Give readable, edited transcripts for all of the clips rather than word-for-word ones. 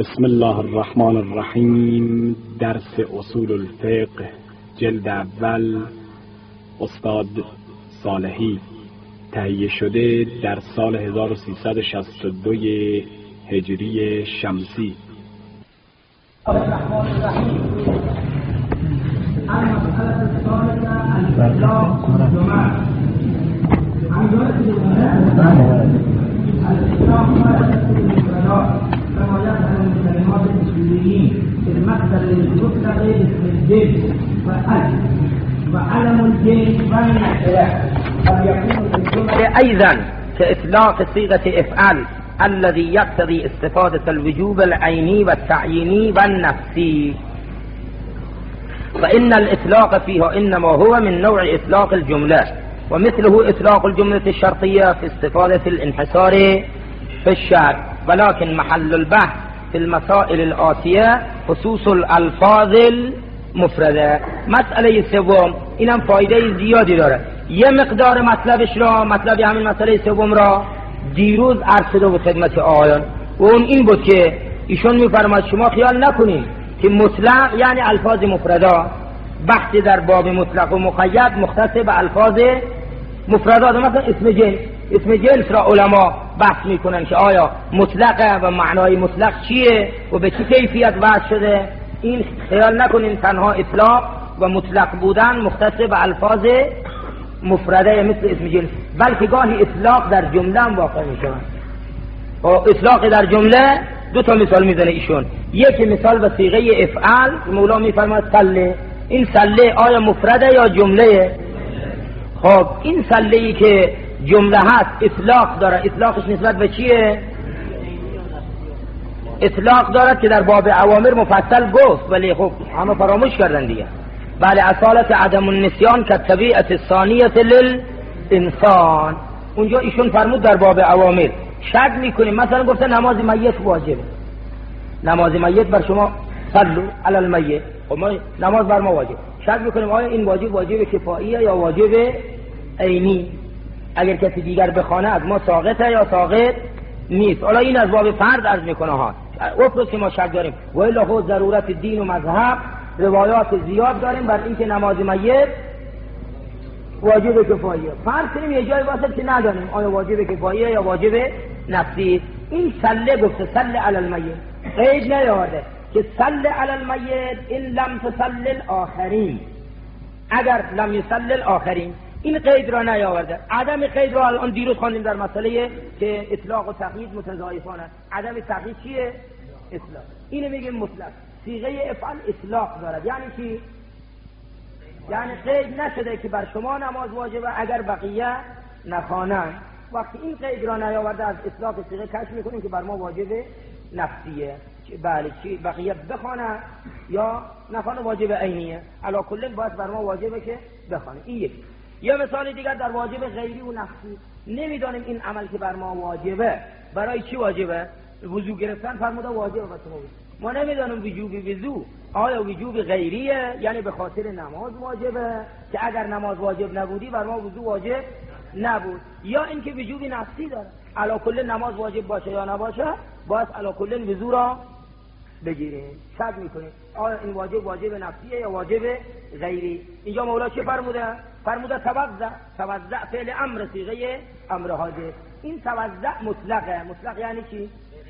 بسم الله الرحمن الرحیم. درس اصول الفقه جلد اول، استاد صالحی، تهیه شده در سال 1362 هجری شمسی. الرحمن الرحیم. المسألة الثالثة الإطلاق والجمع. الإطلاق ما يدخل المفردات كما يفعل الكلمات الأصوليين في المصدر المطلق باسم الجنس والألف وعلم الجنس بين الخلاف قد يكون في الجملة أيضا كإطلاق صيغة افعل الذي يقتضي استفادة الوجوب العيني والتعييني والنفسي، فإن الإطلاق فيه إنما هو من نوع إطلاق الجملة، ومثله إطلاق الجملة الشرطية في استفادة الانحصار في الشرط، ولكن محل البحث في المسائل الآتية خصوص الألفاظ المفردة. مسئله سوم اینم فایده زیادی داره. یه مقدار مطلبش را، مطلب همین مسئله سوم را دیروز عرض شده بود خدمت آقایان، و اون این بود که ایشون میفرماید شما خیال نکنید که مطلق یعنی الفاظ مفردا. بحثی در باب مطلق و مقید مختص به الفاظ مفردات. مثلا اسم جنس را علما بحث میکنن که آیا مطلقه و معنای مطلق چیه و به چه کیفیت وضع شده. این خیال نکنین تنها اطلاق و مطلق بودن مختص به الفاظ مفرده مثل اسم جنس، بلکه گاهی اطلاق در جمله هم واقع میشه. و اطلاق در جمله دو تا مثال میزنه ایشون. یکی مثال به صیغه افعل، مولا میفرماید سله. این سله آیا مفرده یا جمله؟ خب این سله ای که جمله هست اطلاق داره. اطلاقش نسبت به چیه؟ اطلاق دارد که در باب اوامر مفصل گفت، ولی خب همه فراموش کردن دیگه. بله، اصالت عدم النسیان که طبیعت ثانیه للانسان. اونجا ایشون فرمود در باب اوامر شک میکنیم. مثلا گفته نماز میت واجبه، نماز میت بر شما صلوا علی المیت، خب ما نماز بر ما واجب. شک میکنیم آیا این واجب کفاییه یا واجب عینی. اگر کسی دیگر بخونه از ما ساقطه یا ساقط نیست. حالا این از باب فرض عرض میکنه ها، افرض که ما شک داریم و الا خود ضرورت دین و مذهب روایات زیاد داریم بر این که نماز میت واجب کفاییه. فرض کنیم یه جای واسه که ندانیم آیا واجب کفاییه یا واجب نفسی. این سله گفته سله علی المیت، قید نیاورده که سله علی المیت این لم تصل الاخرین، اگر لم یصل الاخرین. این قید را نیاورده. عدم قید را الان دیروز خواندیم در مسئله که اطلاق و تقیید متضاعفانه. عدم تقیید چیه؟ اطلاق. اینو میگیم مطلق. صیغه افعل اطلاق دارد. یعنی چی؟ یعنی قید نشده که بر شما نماز واجبه اگر بقیه نخوانند. وقتی این قید را نیاورده از اطلاق صیغه کشف میکنیم که بر ما واجب نفسیه. بله، چی بقیه بخوانند یا نخوانند واجب عینیه. علی کل باید بر ما واجبه که بخوانند. این یک. یا مثال دیگر در واجب غیری و نفسی. نمیدانیم این عمل که بر ما واجبه برای چی واجبه. وضو گرفتن فرموده واجبه بر شما. ما نمیدانیم وجوب وضو آیا وجوب غیریه یعنی به خاطر نماز واجبه که اگر نماز واجب نبودی بر ما وضو واجب نبود، یا اینکه وجوب نفسی داره. علی کل نماز واجب باشه یا نباشه باید علی کل وضو را بگیریم. شک میکنیم آیا این واجب نفسیه یا واجب غیری. اینجا مولا چه فرموده؟ فرموده توضع فعل امر صیغه امر حاضر. این توضع مطلقه. مطلق یعنی چی؟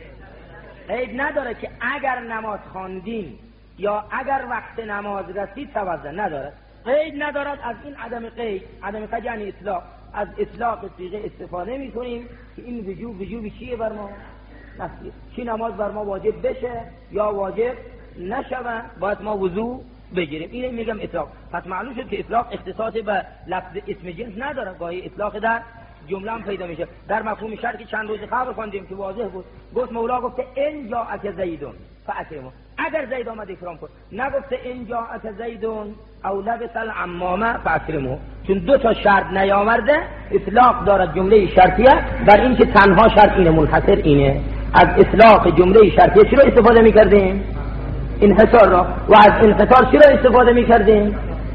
قید نداره که اگر نماز خواندیم یا اگر وقت نماز رسید توضع نداره. قید ندارد. از این عدم قید یعنی اطلاق. از اطلاق صیغه استفاده میکنیم که این وجوب چیه بر ما؟ نفسی. چی نماز بر ما واجب بشه یا واجب نشوه باید ما وضو بگیریم. اینه میگم اطلاق. پس معلوم شد که اطلاق اختصاص به لفظ اسم جنس نداره. گاهی اطلاق در جمله هم پیدا میشه. در مفهوم شرط که چند روز قبل خواندیم که واضح بود. گفت مولا گفته ان جاءک زیدون فاکرمه، اگر زید آمد اکرام کن. نگفته ان جاءک زیدون او لبس العمامه فاکرمه، چون دو تا شرط نیاورده. اطلاق دارد جمله شرطیه بر این که تنها شرط اینه، منحصر اینه. از اطلاق جمله شرطیه چرا استفاده میکردیم؟ انحصار را. و از انحصار چرا استفاده میکردیم؟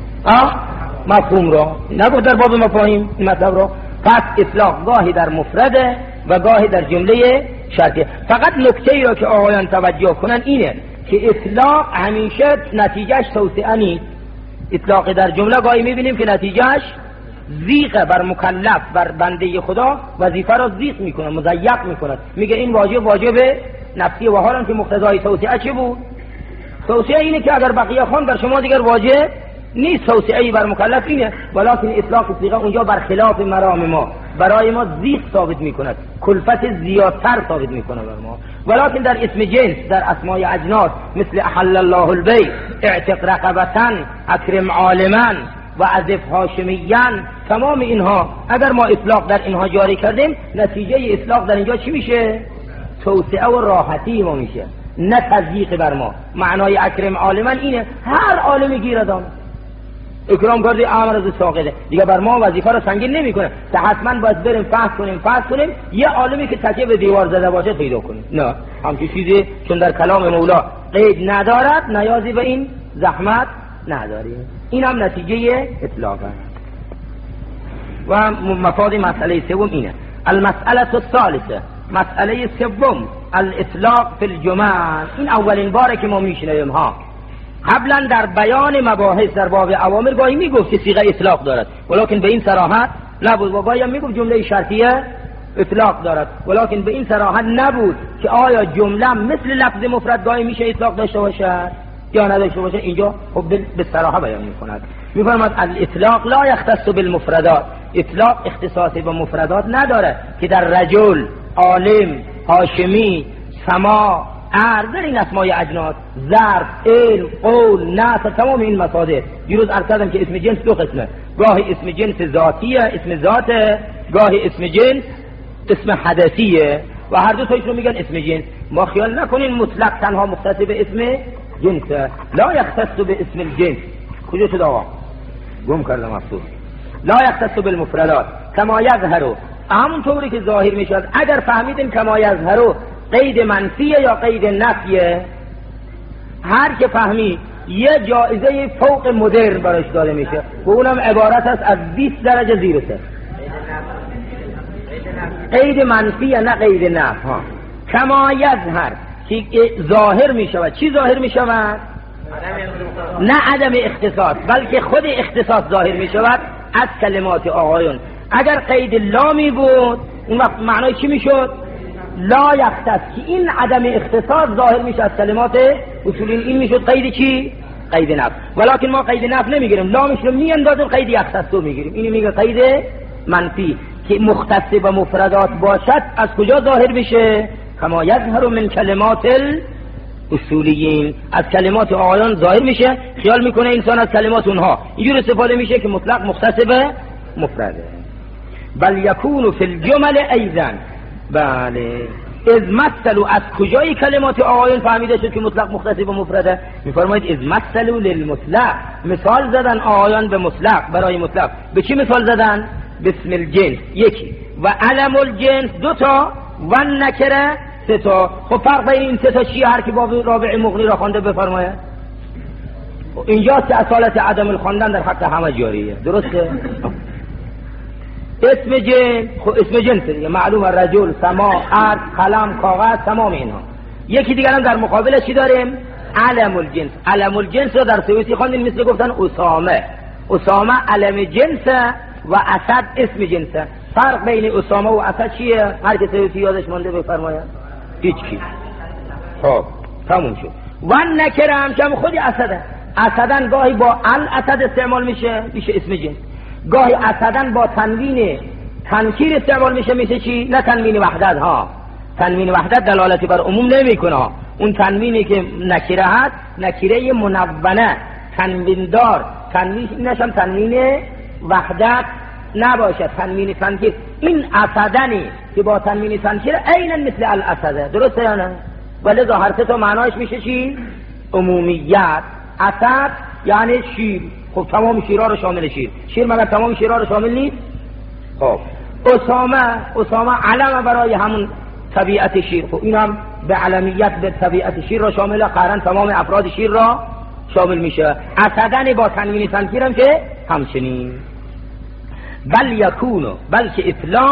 مفهوم را. نگفت در باب مفاهیم این مطلب را. پس اطلاق گاهی در مفرده و گاهی در جمله شرطیه. فقط نکته ای را که آقایان توجه کنن اینه که اطلاق همیشه نتیجهش توسعه نیست. اطلاق در جمله گاهی میبینیم که نتیجهش ضیق بر مکلف، بر بنده خدا وظیفه را ضیق میکنه، مضیق میکنه، میگه این واجب نفسی. و حالا که مقتضای توسعه چه بود؟ توسعه اینه که اگر بقیه خوان بر شما دیگر واجب نیست، توسعه بر مکلف اینه. ولکن اطلاق صیغه اونجا بر خلاف مرام ما، برای ما ضیق ثابت میکند، کلفت زیادتر ثابت میکنه بر ما. ولکن در اسم جنس، در اسمای اجناس مثل احل الله البیع، اعتق رقبتن، اکرم عالما و عزف هاشمیان، تمام اینها اگر ما اطلاق در اینها جاری کردیم، نتیجه اطلاق در اینجا چی میشه؟ توسعه و راحتی ما میشه، نه تضییق بر ما. معنای اکرم عالما اینه هر عالمی گیرد آن اکرام کردی امر از ساقطه دیگه بر ما وظیفه رو سنگین نمیکنه. حتما باید بریم فحص کنیم یه عالمی که تکیه به دیوار زده باشه پیدا کنیم. نه، همچین چیزی چون در کلام مولا قید ندارد، نیازی به این زحمت نداریم. این هم نتیجه اطلاق است. و مفاد مسئله سوم اینه. المسئله الثالثه، مسئله سوم، الاطلاق فی الجمل. این اولین باره که ما میشنویم ها. قبلا در بیان مباحث در باب اوامر گاهی میگفت که صیغه اطلاق دارد، ولکن به این صراحت نبود. و گاهی هم میگفت جمله شرطیه اطلاق دارد، ولکن به این صراحت نبود که آیا جمله مثل لفظ مفرد گاهی میشه اطلاق داشته باشد یا نداشته باشد. اینجا خب به صراحت بیان میکند، میفرماد الاطلاق لا یختص بالمفردات. اطلاق اختصاص به مفردات نداره که در رجل، عالم، هاشمی، سما، عرض، در این اسمای اجناس، ظرف، علم، قول، نصر، تمام این مصادر. دیروز عرض کردم که اسم جنس دو قسمه، گاهی اسم جنس ذاتیه، اسم ذاته، گاهی اسم جنس اسم حدثیه و هر دو تایش رو میگن اسم جنس. ما خیال نکنین مطلق تنها مختص به اسم جنسه. لا یختص به اسم الجنس. کجا شد آقا؟ گم کردم افسوس. لا یختص بالمفردات کما یظهر، همونطوری که ظاهر میشد. اگر فهمیدین کما یظهر قید منفیه یا قید نفیه، هر که فهمی یه جایزه فوق مدرن براش داده میشه و اونم عبارت است از 20 درجه زیر سه. قید منفیه نه قید نفی. کما یظهر که ظاهر میشود. چی ظاهر میشود؟ نه عدم اختصاص، بلکه خود اختصاص ظاهر میشود از کلمات آقایون. اگر قید لامی بود اون وقت معنای چی میشد؟ لا یختص، که این عدم اختصاص ظاهر میشه از کلمات اصولین. این میشد قید چی؟ قید نفی. ولکن ما قید نفی نمیگیریم، لامش رو میاندازیم، قید یختص رو میگیریم. اینو میگه قید منفی که مختص به مفردات باشد. از کجا ظاهر میشه؟ کما یظهر من کلمات اصولیین، از کلمات آقایان ظاهر میشه. خیال میکنه انسان از کلمات اونها اینجور استفاده میشه که مطلق مختص به مفرده. بل یکون فی الجمل ایضا. بله، از مثلو، از کجای کلمات آقایان فهمیده شد که مطلق مختص به مفرده؟ میفرمایید از مثلو للمطلق، مثال زدن آقایان به مطلق، برای مطلق. به چی مثال زدن؟ باسم الجنس یکی و علم الجنس دو تا و نکره سه تا. خب فرق بین این سه تا چیه؟ هر کی باب رابع مغنی را خوانده بفرمایه. اینجاست که اصالت عدم الخواندن در حق همه جاریه. درسته؟ اسم جنس، خب اسم جنس دیگه معلومه، رجل، سما، عرض، قلم، کاغذ، تمام اینها. یکی دیگر هم در مقابلش چی داریم؟ علم الجنس. علم الجنس رو در سویسی خواندین، مثل گفتن اسامه. اسامه علم جنسه و اسد اسم جنسه. فرق بین اسامه و اسد چیه؟ هر که سویسی یادش مونده بفرمایه. هیچی. خب تموم شد. و نکره هم که خودی اسده. اسدن گاهی با الاسد استعمال میشه اسم جنس، گاهی اسدن با تنوین تنکیر استعمال میشه. مثل چی؟ نه تنوین وحدت ها. تنوین وحدت دلالتی بر عموم نمیکنه. اون تنوینی که نکره هست نکره منونه، تنوین دار. تنوین نشم تنوین وحدت نباشه، تنوین تنکیر. این اسدنی که با تنوین تنکیر عیناً مثل الاسده. درسته یا نه؟ ولی ظاهر تو معناش میشه چی؟ عمومیت. اسد یعنی شیر. خب تمام شیرها رو شامل شیر مگر تمام شیرها رو شامل نیست؟ خب اسامه علم برای همون طبیعت شیر. خب این هم به علمیت به طبیعت شیر را شامل، قرن تمام افراد شیر را شامل میشه. اسدن با تنوین تنکیر هم که همچنین. بل یکونو، بلکه اطلاق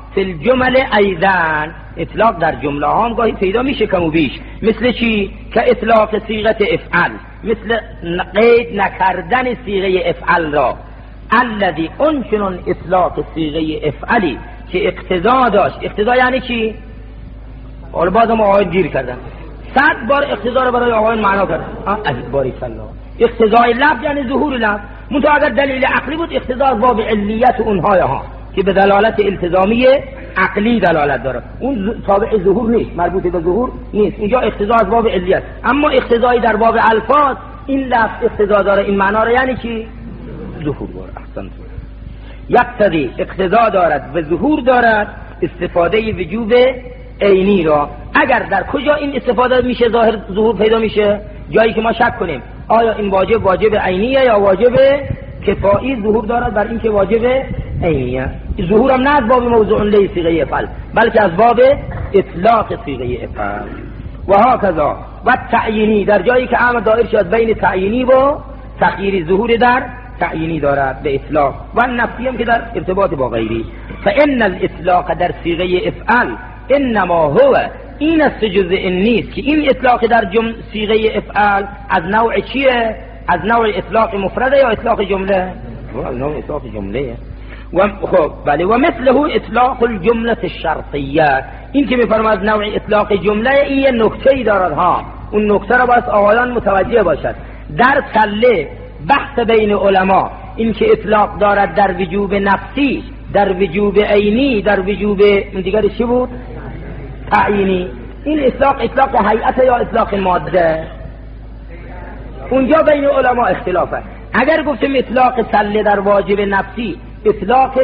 فی الجمل ایضا، اطلاق در جمله ها هم گاهی پیدا میشه کم و بیش. مثل چی؟ که اطلاق صیغه افعل، مثل قید نکردن صیغه افعل را. الذی اون چنون اطلاق صیغه افعلی که اقتضا داشت. اقتضا یعنی چی؟ حالا بازم آقایان گیر کردن، 100 بار اقتضا رو برای آقایان معنا کردن. باری کلا اقتضای لفظ یعنی ظهور لفظ. منتها اگر دلیل عقلی بود اقتضا از باب علیت اونهای ها که به دلالت التزامی عقلی دلالت داره، اون تابع ظهور نیست، مربوط به ظهور نیست. اینجا اقتضا از باب علیت. اما اقتضای در باب الفاظ، این لفظ اقتضا داره، این معنا رو یعنی چی؟ ظهور داره. احسنت. یقتضی اقتضا دارد و ظهور دارد استفاده وجوب عینی را. اگر در کجا این استفاده میشه ظهور پیدا میشه؟ جایی که ما شک کنیم آیا این واجب عینیه یا واجب کفایی، ظهور دارد بر این که واجب عینیه. ظهور هم نه از باب موضوع لی صیغه افعل، بلکه از باب اطلاق صیغه افعل. و هکذا و تعیینی، در جایی که امر دایر شد بین تعیینی و تخییری، ظهور در تعیینی دارد به اطلاق. و نفسی هم که در ارتباط با غیری. فان الاطلاق در صیغه افعل انما هو، این است جزء این نیست که این اطلاق در صیغه افعال از نوع چیه؟ از نوع اطلاق مفرده یا اطلاق جمله؟ از نوع اطلاق جمله. و خب بله، و مثله اطلاق الجمله الشرطیه، این که میفرماید نوع اطلاق جمله، این نکته‌ای دارد ها. اون نکته را باید آقایان متوجه باشد. در سله بحث بین علما این که اطلاق دارد در وجوب نفسی، در وجوب عینی، در وجوب دیگر چی بود؟ تعیینی. این اطلاق هیئت یا اطلاق ماده؟ اونجا بین علما اختلافه. اگر گفتیم اطلاق سله در واجب نفسی اطلاق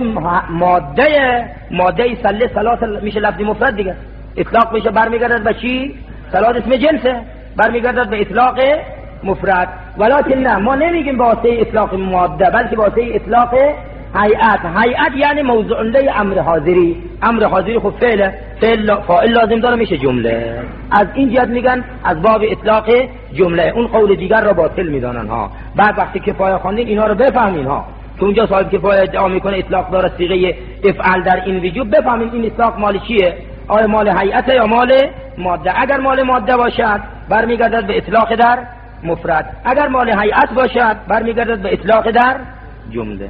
ماده سله، صلات میشه لفظ مفرد دیگه، اطلاق میشه برمیگردد به چی؟ صلات اسم جنسه، برمیگردد به اطلاق مفرد. ولکن نه، ما نمیگیم واسه اطلاق ماده، بلکه واسه اطلاق هیئت یعنی موضوع لی امر حاضری. امر حاضری خب فعل لازم داره، میشه جمله. از این جهت میگن از باب اطلاق جمله. اون قول دیگر را باطل میدانن ها. بعد وقتی کفایه خواندین اینا رو بفهمین ها، که اونجا صاحب کفایه ادعا میکنه اطلاق داره صیغه افعال در این وجوب، بفهمین این اطلاق مال چیه؟ آیا مال هیئت یا مال ماده؟ اگر مال ماده باشد برمیگردد به اطلاق در مفرد، اگر مال هیئت باشد برمیگردد به اطلاق در جمله.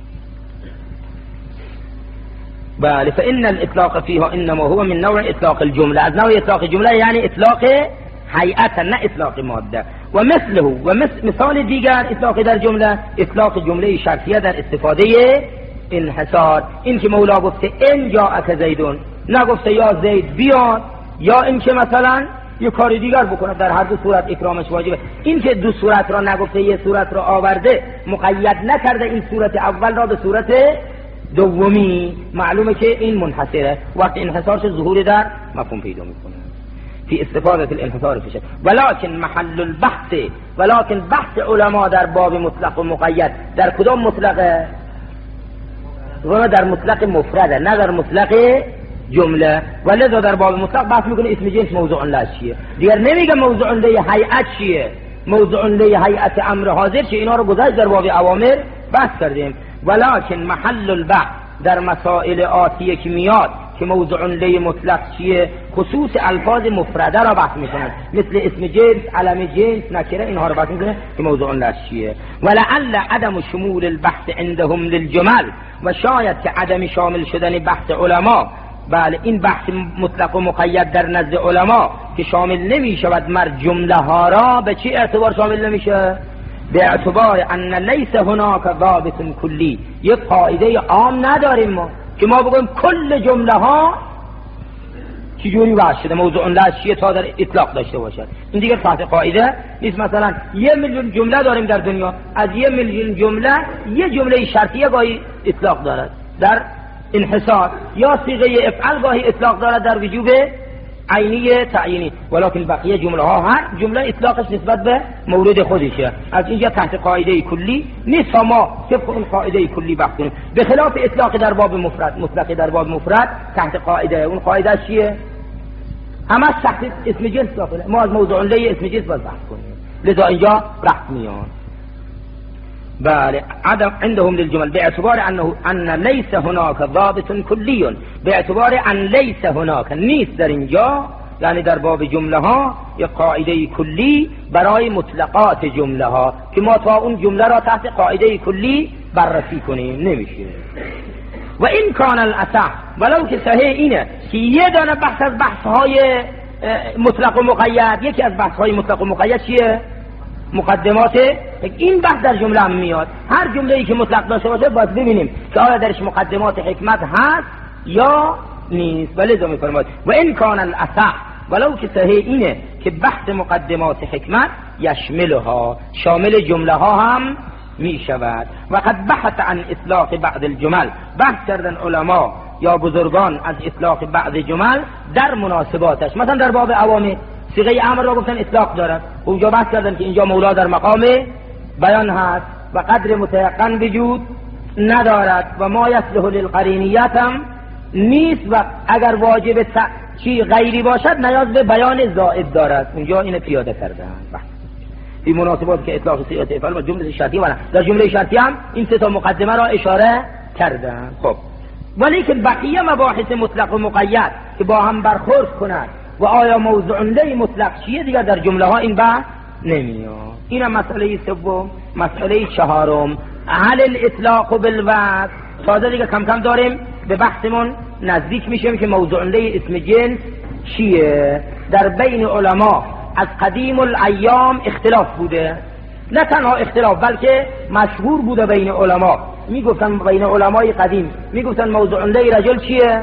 بله، فإن الإطلاق فيها إنما هو من نوع إطلاق الجملة، از نوع إطلاق الجملة يعني إطلاق هيئة نه إطلاق ماده. و مثله، و مثال دیگر إطلاق در جمله، إطلاق جمله شرطیه در استفاده انحصار. این که مولا گفته ان جاءک زیدون، نگفته یا زید بیاد، یا این که مثلا یه کاری دیگر بکنه، در هر دو صورت اکرامش واجبه. این که دو صورت را نگفته یه صورت را آورده، مقید نکرده این صورت اول را به صورت دومی، معلومه که این منحصره. وقت انحصارش ظهور در مفهوم پیدا میکنه فی استفاده الانحصار فیشه. ولکن محل البحث، ولکن بحث علما در باب مطلق و مقید در کدام مطلقه؟ در مطلق مفرده، نه در مطلق جمله. ولذا در باب مطلق بحث میکنه اسم جنس موضوع له چیه، دیگر نمیگه موضوع له هیئت چیه، موضوع له هیئت امر حاضر چیه. اینا رو گذشت در باب اوامر بحث کردیم. ولکن محل البحث در مسائل آتیه که میاد که موضوع له مطلق چیه، خصوص الفاظ مفرده را بحث میکنن، مثل اسم جنس، علم جنس، نکره، اینها رو بحث میکنه که موضوع له چیه. ولعل عدم شمول البحث عندهم للجمل، و شاید که عدم شامل شدن بحث علما، بله این بحث مطلق و مقید در نزد علما که شامل نمی شود مر جمله ها را، به چی اعتبار شامل نمیشه؟ به اعتبار ان لیس هناک ضابط کلی، یک قاعده عام نداریم ما که ما بگویم کل جمله ها چجوری وضع شده، موضوع له چیه تا در اطلاق داشته باشد. این دیگه تحت قاعده نیست. مثلا 1 میلیون جمله داریم در دنیا، از 1 میلیون جمله یه جمله شرطیه گاهی اطلاق دارد در انحصار، یا صيغه افعل گاهی اطلاق دارد در وجوب عینی تعیینی، ولکن بقیه جمله ها هر جمله اطلاقش نسبت به مورد خودشه. از اینجا تحت قاعده کلی نیست ما طبق اون قاعده کلی بحث کنیم، به خلاف اطلاق در باب مفرد. مطلق در باب مفرد تحت قاعده، اون قاعده چیه؟ همه تحت اسم جنس داخله، ما از موضوع له اسم جنس باید بحث کنیم، لذا اینجا بحث میان. بله عدم عندهم للجمل باعتبار ان ليس هناك ضابط کلی، باعتبار ان ليس هناك نیست در اینجا، یعنی در باب جمله ها یک قاعده کلی برای مطلقات جمله ها که ما تا اون جمله را تحت قاعده کلی بررسی کنیم نمیشه. و این کان الاصح، ولو که صحیح اینه که یه دانه بحث از بحث های مطلق و مقید، یکی از بحث های مطلق و مقید چیه؟ مقدمات. این بحث در جمله هم میاد، هر جمله ای که مطلق داشته باشه باید ببینیم که آیا درش مقدمات حکمت هست یا نیست. ولی دو میفرماید و این کان الاصح، ولو که صحیح اینه که بحث مقدمات حکمت یشملها، شامل جمله ها هم می شود. و قد بحث عن اطلاق بعض الجمل، بحث کردن علما یا بزرگان از اطلاق بعض جمل در مناسباتش. مثلا در باب اوامر صیغه امر را گفتن اطلاق دارد، اونجا بحث کردن که اینجا مولا در مقام بیان هست و قدر متيقن وجود ندارد و ما یصلح للقرینیت هم نیست و اگر واجب چی غیری باشد نیاز به بیان زائد دارد. اونجا اینو پیاده کردن. این مناسبات که اطلاق صیغه افعال و جمله شرطیه، و در جمله شرطیه هم این سه تا مقدمه را اشاره کردن. خب ولیکن بقیه مباحث مطلق و مقید که با هم برخورد کنند و آیا موضوع لی مطلق چیه دیگر در جمله ها این بحث نمیاد. این مسئله سوم. مسئله چهارم، هل الاطلاق بالوصف. تازه دیگه کم کم داریم به بحثمون نزدیک میشیم که موضوع لی اسم جنس چیه. در بین علما از قدیم الایام اختلاف بوده، نه تنها اختلاف بلکه مشهور بوده بین علما. میگفتن بین علمای قدیم میگفتن موضوع لی رجل چیه؟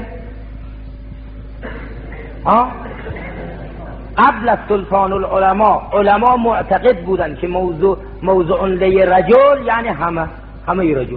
قبل از سلطان العلماء علما معتقد بودن که موضوع لی رجل یعنی همه رجل.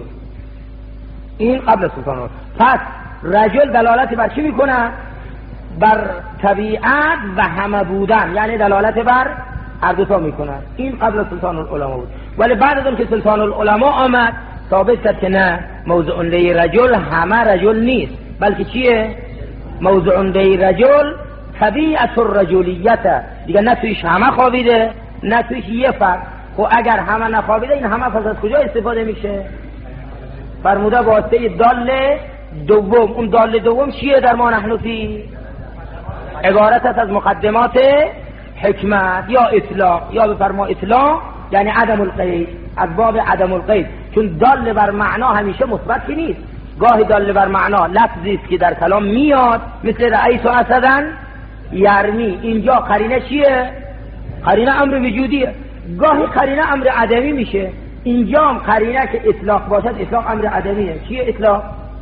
این قبل از سلطان العلماء. پس رجل دلالت بر چی میکنه؟ بر طبیعت و همه بودن، یعنی دلالت بر هر دوتا میکنه. این قبل از سلطان العلماء بود. ولی بعد از اون که سلطان العلماء آمد ثابت کرد که نه، موضوع لی رجل همه رجل نیست، بلکه چیه؟ موضوع لی رجل طبیعت الرجولیت، دیگه نه تویش همه خوابیده نه تویش یه فرد. خب اگر همه نخوابیده این همه فرد از کجا استفاده میشه؟ فرموده واسطه دال دوم. اون دال دوم چیه در ما نحن فی؟ عبارت است از مقدمات حکمت یا اطلاق، یا بفرما اطلاق یعنی عدم القید، از باب عدم القید، چون دال بر معنا همیشه مثبت نیست. گاهی دال بر معنا لفظی است که در کلام میاد، مثل رأیت اسدن یرمی. اینجا قرینه چیه؟ قرینه امر وجودیه. گاهی قرینه امر عدمی میشه. اینجا هم قرینه که اطلاق باشد اطلاق امر عدمیه. چیه اطلاق؟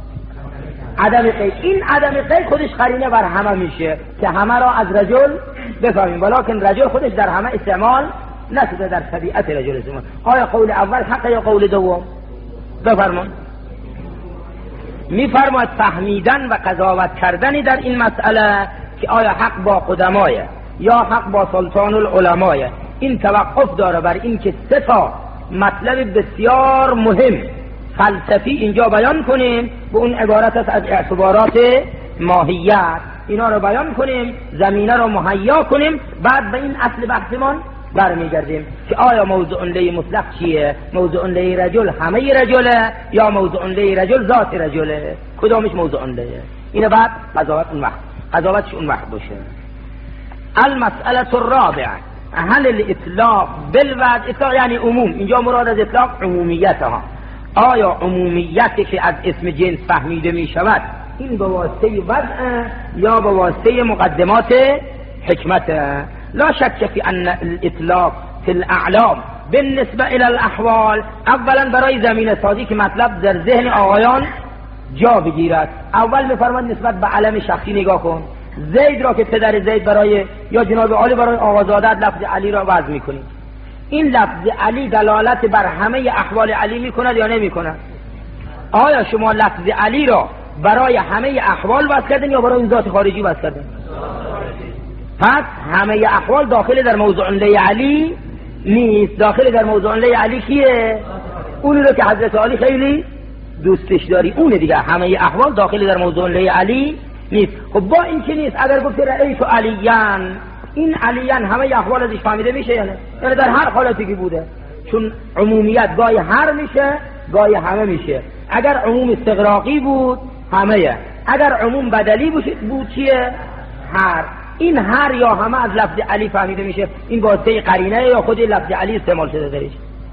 عدم قید. این عدم قید خودش قرینه بر همه میشه که همه را از رجل بفهمیم، ولکن رجل خودش در همه استعمال نشده، در طبیعت رجل استعمال. آیا قول اول حق یا قول دوم؟ بفرمان. میفرماید فهمیدن و قضاوت کردن در این مسئله که آیا حق با قدمایه یا حق با سلطان العلمایه، این توقف داره بر این که سه تا مطلب بسیار مهم فلسفی اینجا بیان کنیم و اون عبارت است از اعتبارات ماهیت. اینا رو بیان کنیم، زمینه رو مهیا کنیم، بعد به این اصل بحثمون برمیگردیم که آیا موضوع لی مطلق چیه؟ موضوع لی رجل همه رجله یا موضوع لی رجل ذات رجله؟ کدامش موضوع لیه؟ اینو بعد قضاوتش اون وقت باشه. المسئله الرابعه، هل الاطلاق بالوضع. اطلاق یعنی عموم، اینجا مراد از اطلاق عمومیت ها. آیا عمومیتی که از اسم جنس فهمیده می شود این به واسطه وضع یا به واسطه مقدمات حکمت؟ لا شک فی ان الاطلاق فی الاعلام بالنسبه الى الاحوال. اولا برای زمینه سازی که مطلب در ذهن آقایان جا بگیرد، اول میفرماد نسبت به علم شخصی نگاه کن. زید را که پدر زید برای یا جناب علی برای آقازاده لفظ علی را وضع میکنید، این لفظ علی دلالت بر همه احوال علی میکند یا نمیکند؟ آیا شما لفظ علی را برای همه احوال وضع کردین یا برای این ذات خارجی وضع کردین؟ پس همه احوال داخل در موضوع لی علی نیست. داخل در موضوع لی علی کیه؟ اونی رو که حضرت علی خیلی دوستش داری، اونه دیگه. همه احوال داخل در موضوع لی علی نیست. خب با این که نیست، اگر گفت رأیت علیان، این علیان همه احوال ازش فهمیده میشه یعنی در هر حالتی که بوده. چون عمومیت گاهی هر میشه گاهی همه میشه. اگر عموم استغراقی بود همه، اگر عموم بدلی بود چیه؟ هر. این هر یا همه از لفظ علی فهمیده میشه. این واسطه قرینه یا خود لفظ علی استعمال شده درش.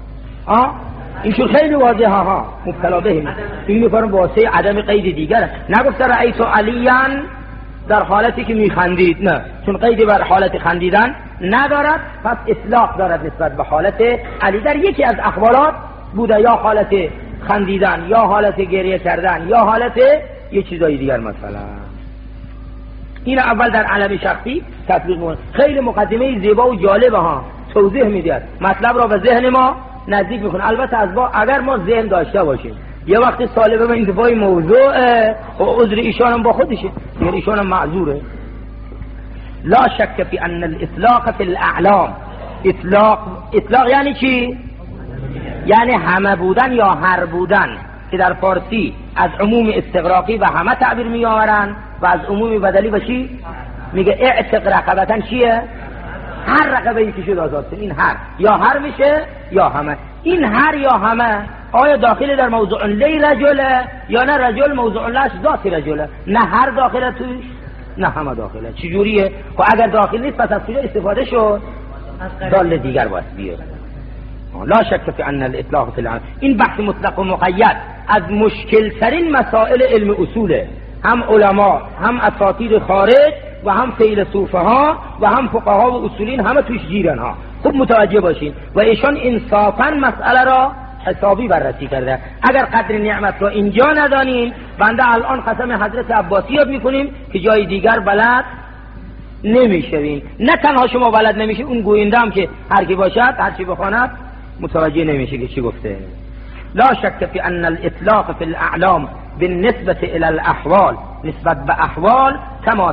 اینشون خیلی واضحه ها مبتلا بهم. این میکنم واسطه عدم قید دیگره. نگفت رأیت علیان در حالتی که میخندید، نه، چون قیدی بر حالت خندیدن ندارد، پس اطلاق دارد نسبت به حالت علی در یکی از احوالات بوده، یا حالت خندیدن یا حالت گریه کردن یا حالت یه چیزای دیگر. مثلا این اول در علم شخصی تطبیق مون. خیلی مقدمه زیبا و جالبه ها، توضیح میدید، مطلب را به ذهن ما نزدیک میکنه. البته از اگر ما ذهن داشته باشیم یه وقتی طالب به انتفاع موضوع و عذر ایشانم با خودشه، یعنی ایشانم معذوره. لا شک فی ان الاطلاق فی الاعلام. اطلاق یعنی چی؟ یعنی همه بودن یا هر بودن، که در فارسی از عموم استغراقی و همه تعبیر می آورن و از عموم بدلی به چی میگه؟ اعتق رقبتن چیه؟ هر رقبه یکی شد آزاد. این هر یا هر میشه یا همه. این هر یا همه آیا داخل در موضوع لی رجله یا نه رجل موضوع لش ذات رجله؟ نه هر داخله توش نه همه داخله. چجوریه؟ و اگر داخل نیست پس از کجا استفاده شد؟ دال دیگر باید بیاد. لا شک فی ان الاطلاق فی العلم. این بحث مطلق و مقید از مشکل ترین مسائل علم اصوله. هم علما، هم اساطیر خارج و هم فیلسوفه ها و هم فقها و اصولین همه توش گیرن ها. خوب متوجه باشین. و ایشان انصافا مسئله را حسابی بررسی کرده. اگر قدر نعمت را اینجا ندانیم، بنده الان قسم حضرت عباسی یاد میکنیم که جای دیگر بلد نمیشویم. نه تنها شما بلد نمیشه، اون گوینده هم که هر کی باشد هر چی بخواند متوجه نمیشه که چی گفته. لا شک فی ان الاطلاق فی الاعلام بالنسبه الى الاحوال، نسبت به احوال كما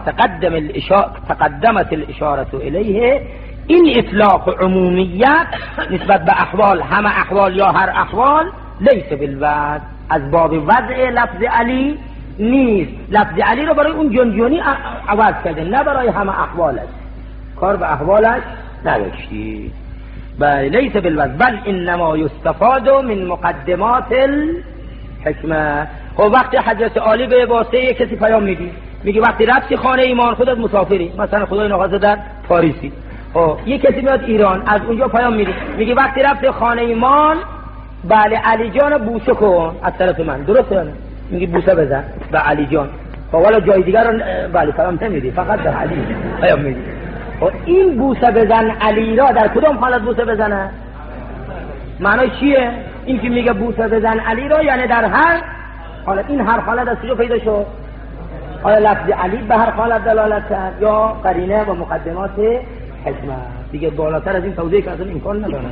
تقدمت الاشاره الیه. این اطلاق عمومیت نسبت به احوال، همه احوال یا هر احوال، لیس بالوضع، از باب وضع لفظ علی نیست. لفظ علی رو برای اون جنجونی عوض کرده، نه برای همه احوالش. کار به احوالش نداشتی. بل لیس بالوضع بل انما یستفاد من مقدمات الحکمه. خب وقتی حضرت عالی به واسطه کسی پیام میدی، میگه وقتی رفتی خانه ایمان خودت مسافری، مثلا خدای نخواسته در پاریسی، یه کسی میاد ایران از اونجا پیام میده، میگه وقتی رفتی خانه ایمان بله علی جان بوسه کن از طرف من، درسته؟ میگه بوسه بزن به علی جان. والا جای دیگر رو بله پیام نمیدی، فقط به علی پیام میدی. این بوسه بزن علی را در کدام حالت بوسه بزنه؟ معنی چیه؟ این که میگه بوسه بزن علی را یعنی در هر حالت. این هر حالت از کجا پیدا شد؟ آیا لفظ علی به هر حالت دلالت کرد یا قرینه و مقدمات حکمت؟ دیگه بالاتر از این توضیح که اصلا امکان نداره.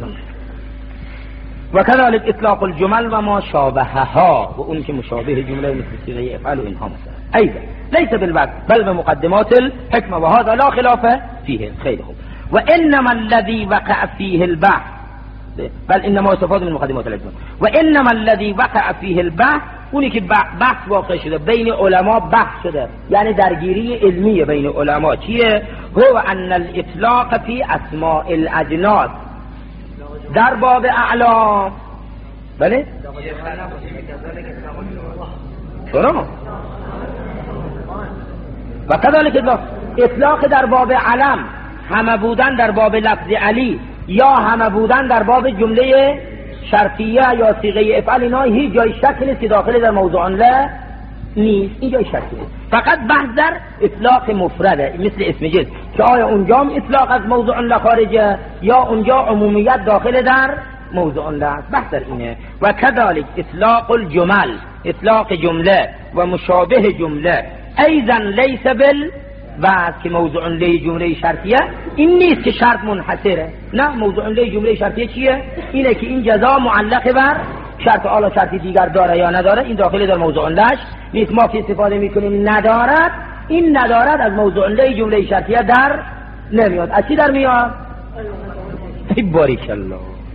و كذلك اطلاق الجمل و ما شابهها، و اون که مشابه جمله مثل صيغه افعال و اینها مثلا ایضا ليس بالوقت بل بمقدمات الحكمه و هذا لا خلاف فيه. خیلی خوب. و انما الذي وقع فيه البحث، بل انما استفاد من مقدمات الحكمه و انما الذي وقع فيه البحث، اونی که بحث واقع شده بین علما، بحث شده یعنی درگیری علمی بین علما چیه؟ هو ان الاطلاق فی اسماء الاجناس، در باب اعلام. بله چرا؟ و كذلك اطلاق در باب علم، همه بودن در باب لفظ علی یا همه بودن در باب جمله شرطیه یا صيغه افعال، اینا هیچ جای شک نیست که داخل در موضوع لا نیست. این جای شک نیست، فقط بحث در اطلاق مفرده مثل اسم جنس که آیا اونجا اطلاق از موضوع لا خارجه یا اونجا عمومیت داخل در موضوع لا. بحث در اینه. و كذلك اطلاق الجمل، اطلاق جمله و مشابه جمله ایضا لیس بالوضع، که موضوع لی جمله شرطیه این نیست که شرط منحصره، نه، موضوع لی جمله شرطیه چیه؟ اینه که این جزا معلق بر شرط، آلا شرطی دیگر داره یا نداره، این داخل در موضوع لش نیست. ما که استفاده میکنیم ندارد، این ندارد از موضوع لی جمله شرطیه در نمیاد. از چی در میاد؟ باریک الله،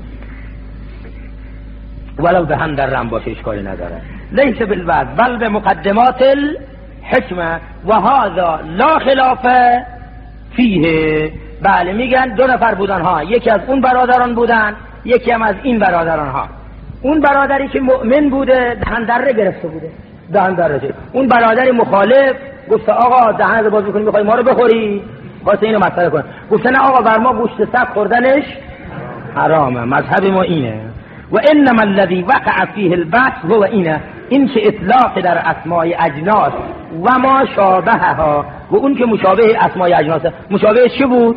ولو به هم در رم باشه اشکالی نداره. لیس بالوضع بل به مقدمات الحکمه و هذا لا خلاف فیه. بله میگن دو نفر بودن ها، یکی از اون برادران بودن یکی هم از این برادران ها، اون برادری که مؤمن بوده دهن دره گرفته بوده، دهن دره. اون برادر مخالف گفت آقا دهن رو باز می‌کنی می‌خوای ما رو بخوری؟ واسه اینو مسئله کن. گفت نه آقا بر ما گوشت سگ خوردنش حرامه، مذهب ما اینه. و انما الذي وقع فيه البحث هو اینه، این که اطلاق در اسماء اجناس و ما شابهها، و اون که مشابه اسماء اجناس. مشابه چی بود؟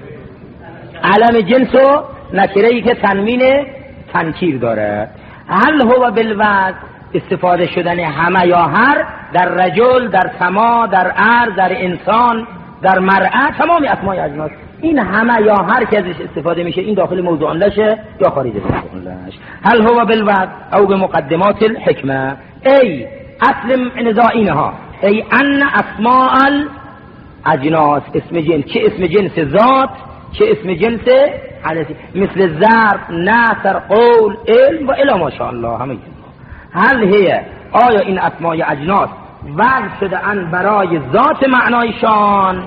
علم جنس و نکره‌ای که تنوین تنکیر داره. هل هو بالوضع، استفاده شدن همه یا هر در رجل، در سما، در عرض، در انسان، در مرأة، تمامی اسماء اجناس. این همه یا هر که ازش استفاده میشه این داخل موضوع لشه یا خارج موضوع لش. هل هو بالوضع او بمقدمات الحکمه، ای اصل نزاعینها، ای ان اسماء الاجناس، اسم جنس، چه اسم جنس ذات چه اسم جنس حدثی، مثل ضرب، نصر، قول، علم و الی ما شاء الله همه. هل هي، آیا این اسماء اجناس وضع شده ان برای ذات معنایشان؟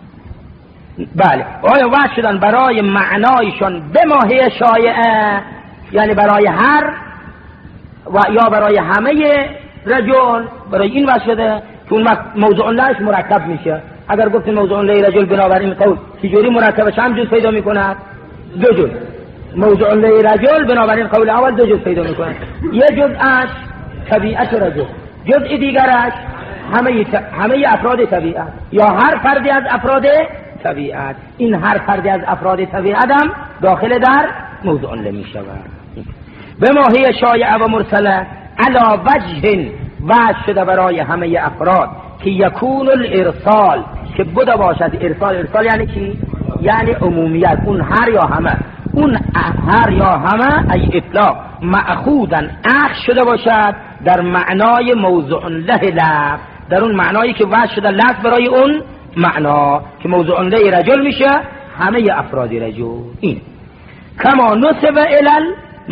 بله. آیا وضع شدن برای معنایشان به ماهی شایعه، یعنی برای هر و یا برای همه رجل، برای این وضع شده که اون وقت موضوع لهش مرکب میشه. اگر گفتیم موضوع له رجل بنابراین قول چجوری مرکبه، چند جز پیدا میکند؟ دو جز. موضوع له رجل بنابراین قول اول دو جز پیدا میکند، یه جزءش طبیعت رجل، جزء دیگرش همه افراد طبیعت یا هر فردی از افراد طبیعت. این هر فردی از افراد طبیعت هم داخل در موضوع له میشود. به ماهی شایعه و مرسله علی وجه وجه شده برای همه افراد که یکون الارسال، که بوده باشد ارسال یعنی چی؟ یعنی عمومیت، اون هر یا همه، اون هر یا همه ای اطلاق مأخوذن اخذ شده باشد در معنای موضوع له لفظ، در اون معنایی که وجه شده لفظ برای اون معنا که موضوع له رجل میشه همه افراد رجل. این کما نسب الی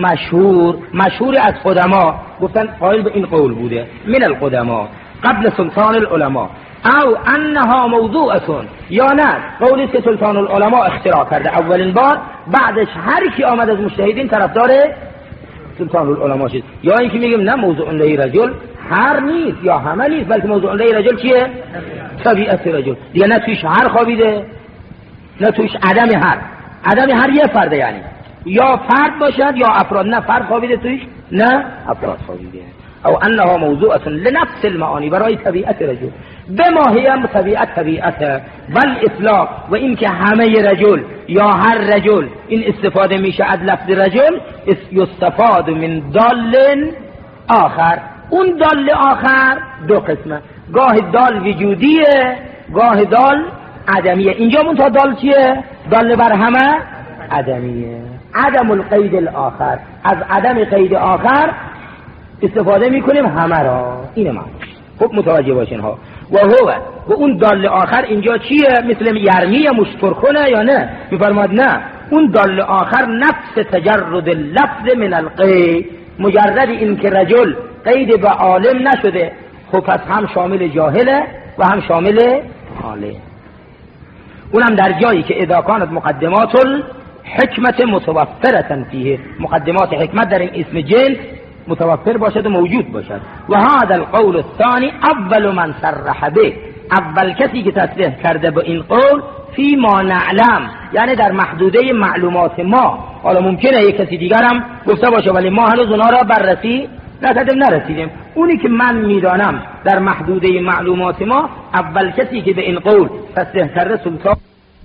مشهور از قدما، گفتن قائل به این قول بوده من القدما قبل سلطان العلماء، او انها موضوعتون، یا نه قولی که سلطان العلماء اختراع کرده اولین بار، بعدش هر کی آمد از مجتهدین طرفدار سلطان العلماء شد. یا اینکه میگیم نه موضوع له رجل هر نیست یا همه نیست، بلکه موضوع له رجل چیه؟ طبیعت رجل دیگه، نه توش هر خوابیده نه توش عدم هر یه فرده، یعنی یا فرد باشد یا افراد، نه فرد خوابیده توش نه افراد خوابیده. او انها موضوعه لنفس المعانی، برای طبیعت رجل، به ماهی طبیعت بل اطلاق، و این که همه رجل یا هر رجل این استفاده میشه از لفظ رجل، یستفاد من دال آخر. اون دال آخر دو قسمه، گاه دال وجودیه گاه دال عدمیه. اینجا منتها دال چیه؟ دال بر همه عدمیه. عدم القید الاخر، از عدم قید آخر استفاده میکنیم همه را. اینه معنی. خب متوجه باشین ها. و اون دال آخر اینجا چیه؟ مثل یرمی مشترکونه یا نه؟ میفرماد نه، اون دال آخر نفس تجرد اللفظ من القید، مجرد این که رجل قید به عالم نشده، خب پس هم شامل جاهله و هم شامل عالم. اونم در جایی که اذا کانت مقدمات الحکمت متوفرة فیه، مقدمات حکمت در این اسم جنس متوفر باشد و موجود باشد. و هذا القول الثاني اول من صرح به، اول کسی که تصریح کرده به این قول فی ما نعلم، یعنی در محدوده معلومات ما. حالا ممکنه یک کسی دیگر هم گفته باشه ولی ما هنوز اونا را بررسی نرسیدیم. اونی که من میدانم در محدوده معلومات ما، اول کسی که به این قول تصریح کرده سلطان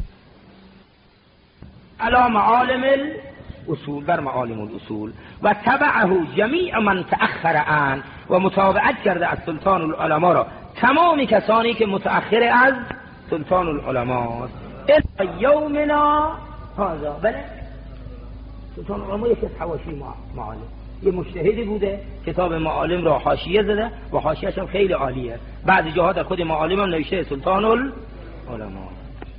علی معالم الاصول، بر معالم الاصول، و تبعه جمیع من تأخر عن، و متابعت کرده از سلطان العلماء را تمامی کسانی که متأخر از سلطان العلماء. الی یومنا هذا. بله سلطان العلماء یکی از حواشی معالم، یه مجتهدی بوده کتاب معالم را حاشیه زده و حاشیه‌اش هم خیلی عالیه. بعضی جاها در خود معالم هم نوشته سلطان العلماء.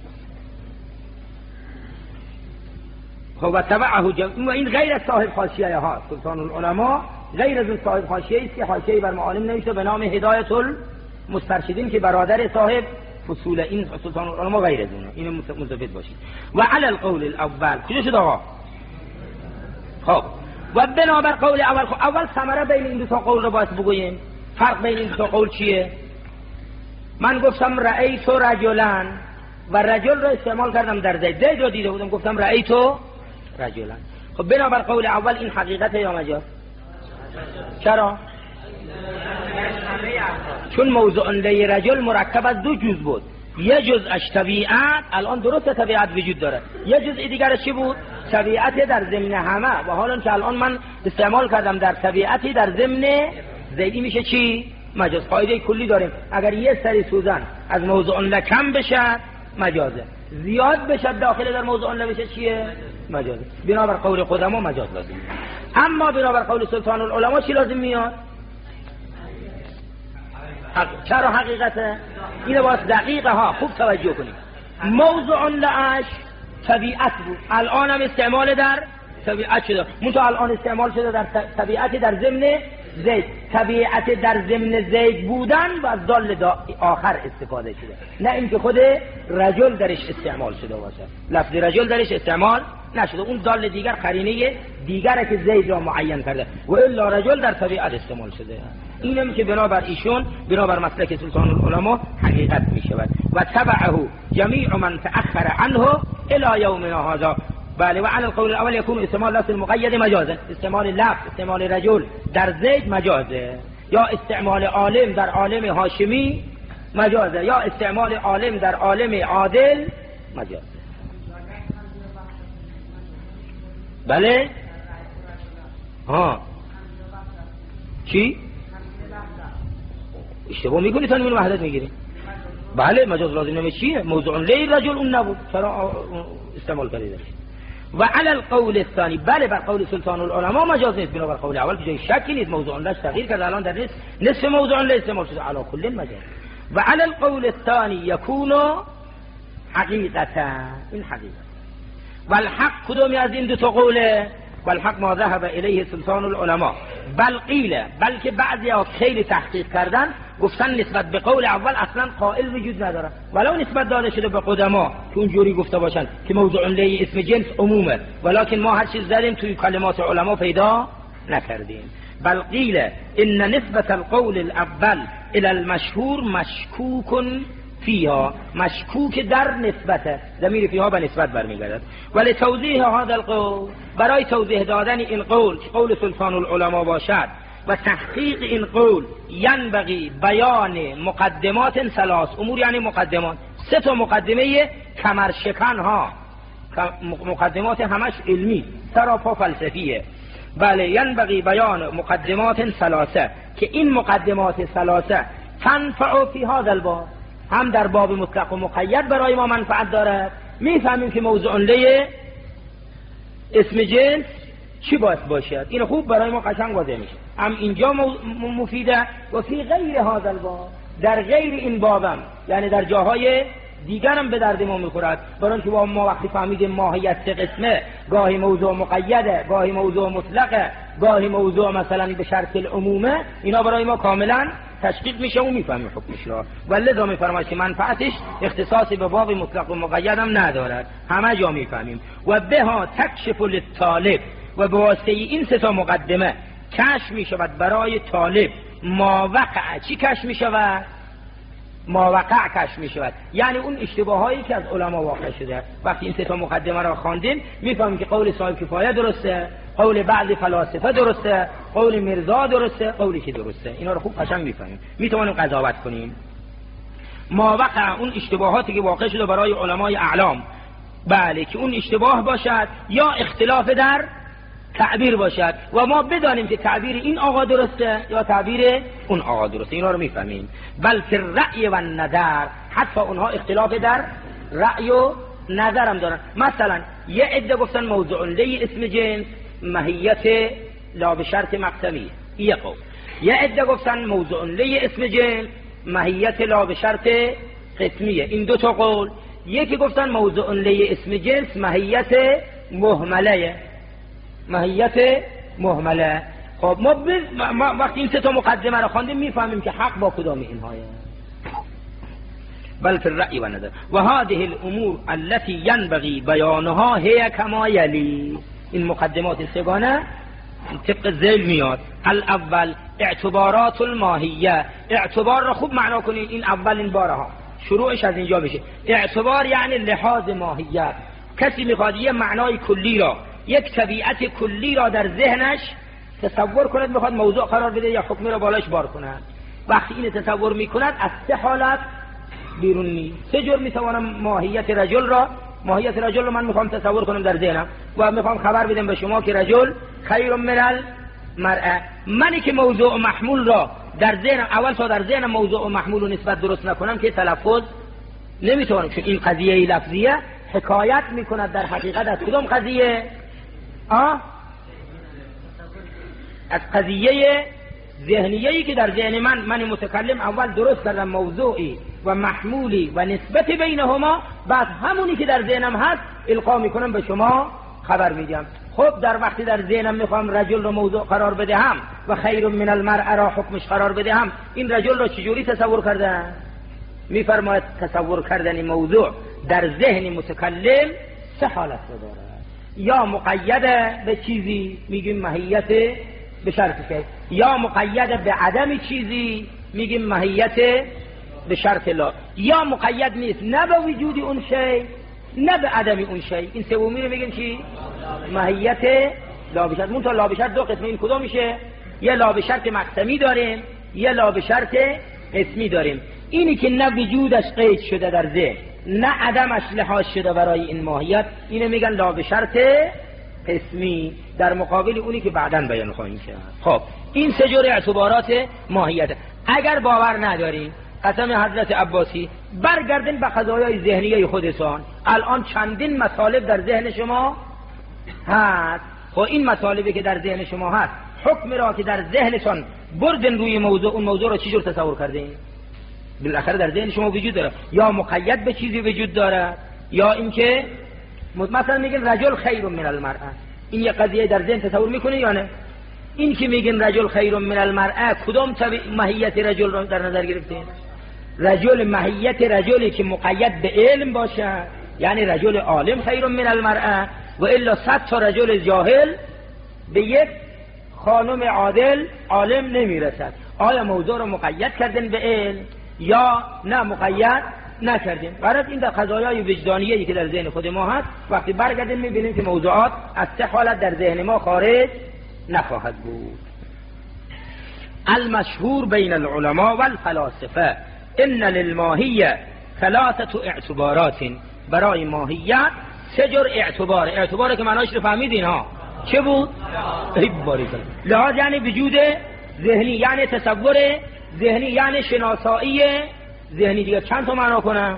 و تبعه جمع، این غیر از صاحب حاشیه ها. سلطان العلماء غیر از صاحب حاشیه است که حاشیه بر معالم نوشته به نام هدایت المسترشدین که برادر صاحب فصول این سلطان العلماء غیر از اونه. اینو مستفید باشید. و علی القول الاول کجا شد آقا؟ خب و بنابر قول اول، خب اول ثمره بین این دو تا قول رو باید بگوییم. فرق بین این دو تا قول چیه؟ من گفتم رأیت رجلا و رجل رو استعمال کردم در زید رو دیده بودم گفتم رأیت رجلا. خب بنابر قول اول این حقیقت یا مجاز؟ چرا؟ چون موضوع لی رجل مرکب از دو جز بود، یه جزءش طبیعت، الان درست طبیعت وجود داره، یه جزء دیگر چی بود؟ طبیعت در ضمن همه، و حالا که الان من استعمال کردم در طبیعتی در ضمن زیدی میشه چی؟ مجاز. قاعده کلی داریم اگر یه سری سوزن از موضوع ل کم بشه مجازه، زیاد بشه داخل در موضوع ل بشه چیه؟ مجازه. بنابر قول قدما مجاز لازم. اما بنابر قول سلطان العلماء چی لازم میاد؟ چرا حقیقته؟ اینو باید دقیقه ها خوب توجه کنید. موضوع لعش طبیعت بود، الان هم استعمال در طبیعت شده، منتها الان استعمال شده در طبیعت در ضمن زید. طبیعت در ضمن زید بودن و از دال آخر استفاده شده، نه اینکه خود رجل درش استعمال شده باشه. لفظ رجل درش استعمال نشده، اون دال دیگر قرینه دیگره که زید را معین کرده، و الا رجل در طبیعت استعمال شده. اینم که بنابر ایشون، بنابر مسلک سلطان العلماء حقیقت می شود. و تبعه جمیع من تأخر عنه الى یومنا هذا. بله. و علی القول الاول یکون استعمال لفظ المقید مجازه، استعمال لفظ استعمال رجل در زید مجازه، یا استعمال عالم در عالم هاشمی مجازه، یا استعمال عالم در عالم عادل مجازه. بله. ها چی؟ اشتباه میکنی تا نمون وحدت میگیری. بله مجاز لازم نمی چیه؟ موضوع لی رجل اون نبود، چرا استعمال کردی داشت؟ و علی القول الثانی، بله بر قول سلطان العلماء مجاز نیست، بنابر قول اول که جای شکی نیست، موضوع لش تغییر کرده، الان در نصف موضوع لی استعمال شده، علی کل مجاز. و علی القول الثانی یکون حقیقتا، این حقیقت. و الحق کدومی از این دو تا قوله؟ والحق ما ذهب الیه سلطان العلماء. بل قیله، بلکه بعضی ها خیلی تحقیق کردن گفتن نسبت به قول اول اصلا قائل وجود نداره، ولو نسبت داده شده به قدما که اونجوری گفته باشن که موضوع لی اسم جنس عمومه، ولکن ما هر چیز داریم توی کلمات علما پیدا نکردیم. بل قیله ان نسبت القول الاول الى المشهور مشکوک فیها، مشکوک در نسبته، ضمیر فیها به نسبت برمیگردد. ولی توضیح هذا القول، برای توضیح دادن این قول که قول سلطان العلماء باشد و تحقیق این قول، ینبغی بیان مقدمات ثلاث امور، یعنی مقدمات سه تا مقدمه کمرشکن ها، مقدمات همش علمی سراپا فلسفیه. بله. ینبغی بیان مقدمات ثلاثه که این مقدمات ثلاثه تنفع فی هذا الباب، هم در باب مطلق و مقید برای ما منفعت دارد. میفهمیم که موضوع لی اسم جنس چی باید باشد، این خوب برای ما قشنگ واضح میشه. هم اینجا مفیده و فی غیر هذا الباب، در غیر این بابم، یعنی در جاهای دیگرم به درد ما میخورد. برای که ما وقتی فهمیدیم ماهیت سه قسمه، گاهی موضوع مقیده، گاهی موضوع مطلقه، گاهی موضوع مثلا به شرط العمومه، اینا برای ما کاملا تشقیق میشه و میفهمیم حکمش را. ولذا میفرماید که منفعتش اختصاصی به باب مطلق و مقید هم ندارد، همه جا میفهمیم. و بها تکشف للطالب، و به واسطه این سه تا مقدمه کشف میشود برای طالب ما وقع. چی کشف میشود؟ ما وقع کشف میشود، یعنی اون اشتباهایی که از علما واقع شده. وقتی این سه تا مقدمه را خواندیم میفهمیم که قول صاحب کفایه درسته، قول بعضی فلاسفه درسته، قول مرزا درسته، قولی که درسته. اینا رو خوب قشنگ میفهمیم، میتونیم قضاوت کنیم. ما وقع اون اشتباهاتی که واقع شده برای علمای اعلام، بله، که اون اشتباه باشد یا اختلاف در تعبیر باشد و ما بدانیم که تعبیر این آقا درسته یا تعبیر اون آقا درسته، اینا رو میفهمیم. بلکه رأی و نظر، حتی اونها اختلاف در رأی و نظر هم دارن. مثلا یه عده گفتن موضوع لی اسم جنس ماهیت لا به شرط مقسمی، یه قول. یه عده گفتن موضوع لی اسم جنس ماهیت لا به شرط قسمیه، این دو تا قول. یکی گفتن موضوع لی اسم جنس ماهیت مهمله، ماهیت مهمله. خب ما وقتی این سه تا مقدمه رو خواندیم میفهمیم که حق با کدام اینهاست. بل فی الرأی و نظر و هذه الامور التي ينبغي بیانها هي كما يلي. این مقدمات سگانه طبق ذیل میاد. الاول اعتبارات الماهیه، اعتبار را خوب معنا کنین، این اولین باره ها شروعش از اینجا بشه. اعتبار یعنی لحاظ ماهیت. کسی میخواد یه معنای کلی را، یک طبیعت کلی را در ذهنش تصور کند، میخواد موضوع قرار بده یا حکمی را بالاش بار کند. وقتی این تصور میکند از سه حالت بیرون نیست. سه جور میتوانم ماهیت رجل را من میخوام تصور کنم در ذهنم و میخوام خبر بدم به شما که رجل خیر من المرأه. منی که موضوع و محمول را در ذهنم، اول تا در ذهنم موضوع و محمول و نسبت درست نکنم که تلفظ نمیتوانم، چون این قضیه لفظیه حکایت میکند در حقیقت از کدام قضیه؟ از قضیه ذهنیه‌ای که در ذهن من متکلم اول درست کردم موضوعی و محمولی و نسبت بینهما، بعد همونی که در ذهنم هست القا میکنم به شما خبر میدم. خب در وقتی در ذهنم میخوام رجل رو موضوع قرار بدهم و خیر من المرأه را حکمش قرار بدهم، این رجل رو چجوری تصور کردن؟ میفرماید تصور کردن موضوع در ذهن متکلم سه حالت رو داره. یا مقید به چیزی میگیم ماهیت به شرط که، یا مقید به عدم چیزی میگیم ماهیت به شرط لا، یا مقید نیست نه به وجود اون شی نه به عدم اون شی. این سومی رو میگیم چی؟ ماهیت لا به شرط. منتها لا به شرط دو قسمه، این کدوم میشه؟ یه لا به شرط مقسمی داریم، یه لا به شرط اسمی داریم. اینی که نه وجودش قید شده در ذهن نه عدمش لحاظ شده برای این ماهیت، اینو میگن لا به شرط اسمی، در مقابل اونی که بعداً بیان خواهیم کرد. خب این سه جور اعتبارات ماهیت. اگر باور ندارین قسم حضرت عباسی برگردین به قضایای ذهنیه خودتان. الان چندین مطالب در ذهن شما هست. خب این مطالبی که در ذهن شما هست، حکم را که در ذهنتان بردن روی موضوع، اون موضوع را چی جور تصور کردین؟ بالاخره در ذهن شما وجود داره، یا مقید به چیزی وجود داره، یا اینکه مثلا میگن رجل خیر من المرأه، این یه قضیه در ذهن تصور میکنه یا نه؟ این که میگن رجل خیر من المرأه، کدام ماهیت رجل را در نظر گرفتین؟ رجل ماهیت رجلی که مقید به علم باشه، یعنی رجل عالم خیر من المرأه، و الا 100 تا رجل جاهل به یک خانم عادل عالم نمیرسد. آیا موضوع رو مقید کردن به علم یا نه مقید نکردیم؟ برای این در قضایای وجدانیه‌ای که در ذهن خود ما هست، وقتی برگردیم میبینیم که موضوعات از سه حالت در ذهن ما خارج نخواهد بود. المشهور بین العلماء والفلاسفه ان للماهیه ثلاثه اعتبارات. برای ماهیت سه جور اعتبار که معناش رو فهمیدین ها؟ چه بود؟ لحاظ یعنی وجود ذهنی، یعنی تصور ذهنی، یعنی شناسایی ذهنی. دیگه چند تا معنا کنم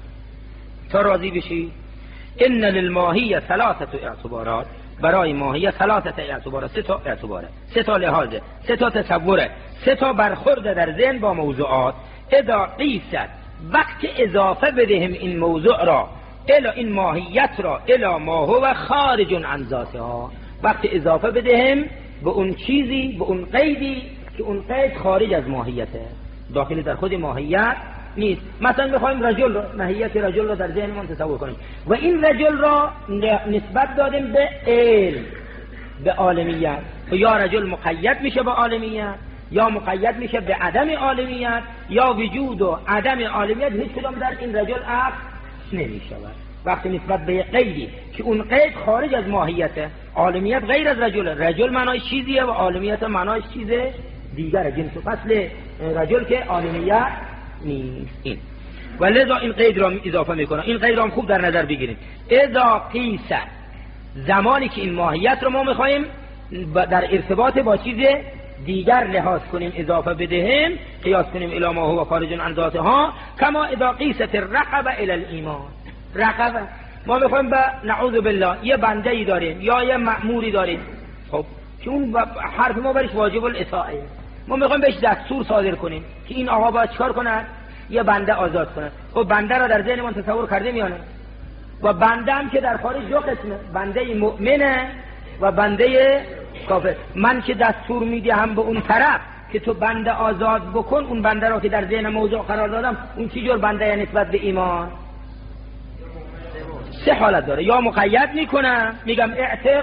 تا راضی بشی؟ ان للماهیه ثلاثه اعتبارات. برای ماهیه ثلاثه اعتبارات، سه تا اعتباره، سه تا لحاظه، سه تا تصوره، سه تا برخورد در ذهن با موضوعات. اذا قیست، وقت اضافه بدهم این موضوع را الا این ماهیت را الا ما هو خارج عن ذاتها، وقت اضافه بدهم به اون چیزی، به اون قیدی که اون قید خارج از ماهیته، داخل در خود ماهیت نیست. مثلا میخوایم رجل را، ماهیت رجل را در ذهنمون تصور کنیم و این رجل را نسبت دادیم به علم، به عالمیت، و یا رجل مقید میشه به عالمیت یا مقید میشه به عدم عالمیت، یا وجود و عدم عالمیت هیچ کدام در این رجل عقل نمیشود. وقتی نسبت به قیدی که اون قید خارج از ماهیته، عالمیت غیر از رجل، رجل معنای چیزیه و عالمیت معنای چیز دیگره، جنس و فصل رجل که عالمیت نیست. این ولذا این قید را اضافه میکنه. این قید را خوب در نظر بگیرید. اذا قیس، زمانی که این ماهیت رو ما میخوایم در ارتباط با چیز دیگر لحاظ کنیم، اضافه بدهیم، قیاس کنیم الی ما هو خارج عن ذاتها، کما اذا قیست الرقبه الی الایمان. رقبه ما میخوایم به نعوذ بالله یه بنده ای داریم یا یه مأموری داریم، خب که اون حرف ما برش واجب الاطاعه، ما میخوایم بهش دستور صادر کنیم که این آقا باید چیکار کنه؟ یه بنده آزاد کنه. خب بنده را در ذهن ما تصور کردیم یا نه؟ و بنده هم که در خارج دو قسمه، بنده مؤمنه و بنده کافر. من که دستور میدهم به اون طرف که تو بنده آزاد بکن، اون بنده را که در ذهن موضوع قرار دادم، اون چی جور بنده نسبت به ایمان؟ سه حالت داره. یا مقید میکنم میگم اعتق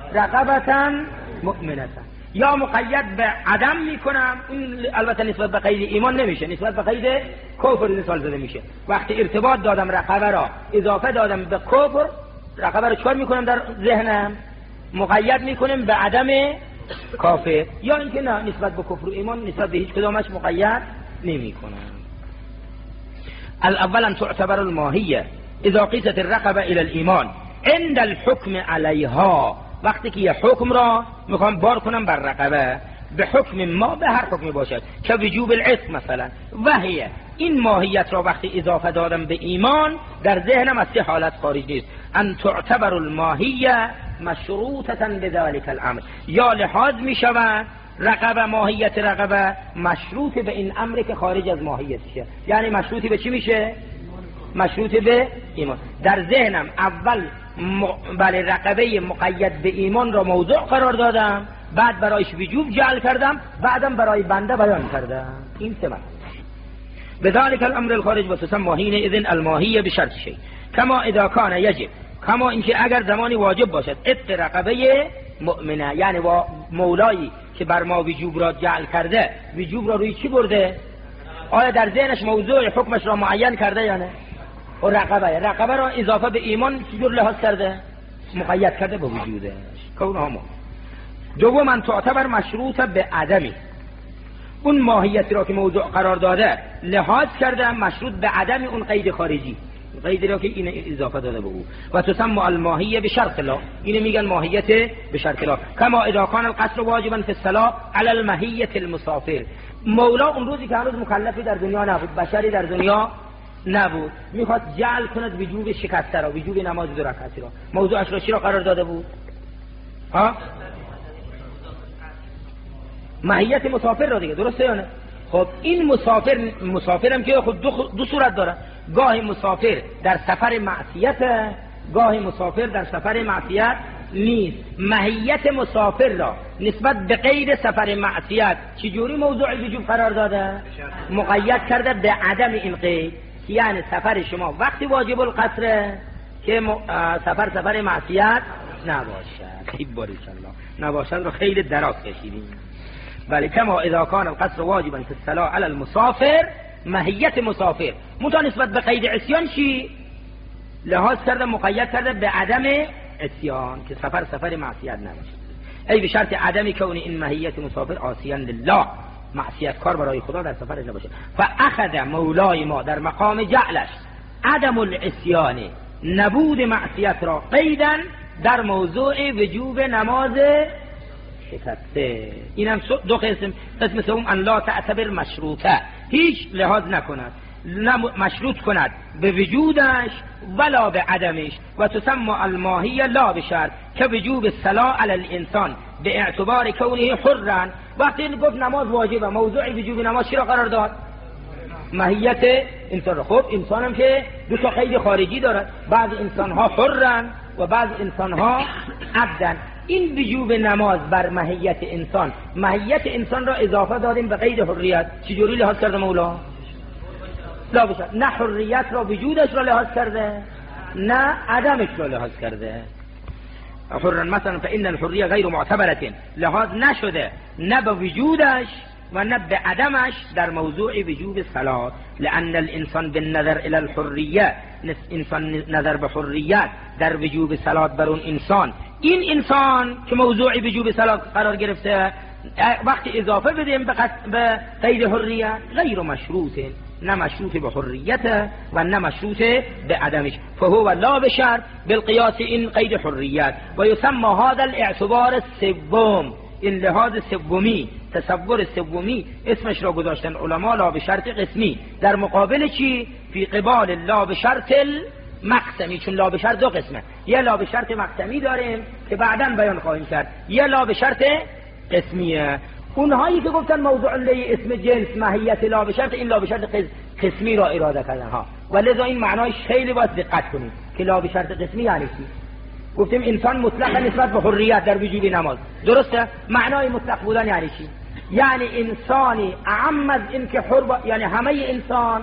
رقبة مؤمنة، یا مقید به عدم میکنم، این البته نسبت به قید ایمان نمیشه، نسبت به قید کفر مثال زده میشه. وقتی ارتباط دادم رقبه را اضافه دادم به کفر، رقبه را چکار میکنم در ذهنم؟ مقید میکنم به عدم کافر، یا اینکه نه نسبت به کفر و ایمان نسبت به هیچ کدامش مقید نمیکنم. الاول ان تعتبر الماهیه اذا قیست الرقبه الى الايمان عند الحكم علیها، وقتی که یه حکم را میخوام بار کنم بر رقبه به حکم ما، به هر حکمی باشد که وجوب العتق مثلا، وهیه این ماهیت را وقتی اضافه دادم به ایمان در ذهنم از سه حالت خارج نیست. ان تعتبر الماهیه مشروطه بذلك الامر، یا لحاظ میشود رقبه، ماهیت رقبه مشروط به این امر که خارج از ماهیتشه. یعنی مشروطی به چی میشه؟ مشروط به ایمان. در ذهنم اول بله رقبه مقید به ایمان را موضوع قرار دادم، بعد برایش وجوب جعل کردم، بعدم برای بنده بیان کردم. این سه بذلك الامر الخارج و تسمى حينئذ الماهیه بشرط شيء كما اذا كان يجب، کما اینکه اگر زمانی واجب باشد عتق رقبه مؤمنه، یعنی با مولایی که بر ما وجوب را جعل کرده وجوب را روی چی برده؟ آیا در ذهنش موضوع حکمش را معین کرده یا نه؟ و رقبه را اضافه به ایمان چجور لحاظ کرده؟ مقید کرده به وجودش. کونها ما دوم ان تعتبر مشروط به عدمی، اون ماهیتی را که موضوع قرار داده لحاظ کرده مشروط به عدم اون قید خارجی، قیدی را که این اضافه داده به او. و تسمى الماهیه به شرط لا، اینو میگن ماهیت به شرط لا. کما اذا كان القصر واجبا في الصلاه على الماهیه المسافر، مولا اون روزی که هنوز مکلفی در دنیا نبود، بشری در دنیا نبود، میخواد جعل کند وجوب شکسته را، وجوب نماز 2 رکعتی را، موضوعش را چی را قرار داده بود؟ ها؟ ماهیت مسافر را دیگه، درسته یا نه؟ خب این مسافرم که خود دو صورت داره، گاهی مسافر در سفر معصیت، گاهی مسافر در سفر معصیت نیست. ماهیت مسافر را نسبت به غیر سفر معصیت چجوری موضوع وجوب قرار داده؟ مقید کرده به عدم این قید، یعنی سفر شما وقتی واجب القصر که سفر معصیت نباشد. خیلی باریک الله، نباشد رو خیلی دراز کشیدیم. بله کما اذا کان القصر واجبا فی الصلاه علی المسافر، ماهیت مسافر متا نسبت به قید عصیان چی؟ لحاظ کرده مقید کرده به عدم عصیان که سفر معصیت نباشد. ای به شرط عدم کون این ماهیت مسافر عاصیان لله، معصیت کار برای خدا در سفرش نباشه. فاخذ مولای ما در مقام جعلش عدم العصیان، نبود معصیت را قیدن در موضوع وجوب نماز شکسته. اینم دو قسم سوم ان لا تعتبر مشروطه، هیچ لحاظ نکند، مشروط کند به وجودش ولا به عدمش. و تسمى الماهیه لا بشرط که وجوب الصلاه علی الانسان به اعتبار کونه حرا. وقتی گفت نماز واجبه، موضوع وجوب نماز چی را قرار داد؟ ماهیت انسان. خب انسان هم که دو تا قید خارجی دارد، بعض انسان ها حرن و بعض انسان ها عبدن. این وجوب نماز بر ماهیت انسان، ماهیت انسان را اضافه دادیم به قید حریت. چجوری لحاظ کرده مولا؟ لا بشه، نه حریت را وجودش را لحاظ کرده نه عدمش را لحاظ کرده. حرا مثلا فإن الحریه غیر معتبرة، لحاظ نشده نه به وجودش و نه به عدمش در موضوع وجوب صلات. لأن الانسان بالنظر الى الحریه، انسان نظر به حریت در وجوب صلات بر اون انسان، این انسان که موضوع وجوب صلات قرار گرفته وقتی اضافه بدیم به قید حریه غیر مشروطه، نه مشروط به حریت و نه مشروط به عدمش، فهو لا بشرط بالقیاس این قید حریت. و یسمى هذا الاعتبار السوم، این لحاظ سومی، تصور سومی اسمش را گذاشتن علما لا بشرط قسمی. در مقابل چی؟ فی قبال لا بشرط مقسمی، چون لا بشرط دو قسمه، یه لا بشرط مقسمی داریم که بعداً بیان خواهیم کرد، یه لا بشرط قسمیه. اونهایی که گفتن موضوع لی اسم جنس ماهیت لا بشرط، این لا بشرط قسمی را اراده کردن ها، و لذا این معنایش خیلی باید دقت کنید که لا بشرط قسمی یعنی چی. گفتیم انسان مطلق نسبت به حریت در وجوب نماز، درسته؟ معنای مطلق بودن یعنی چی؟ یعنی انسانی اعم از این که حر یعنی همه انسان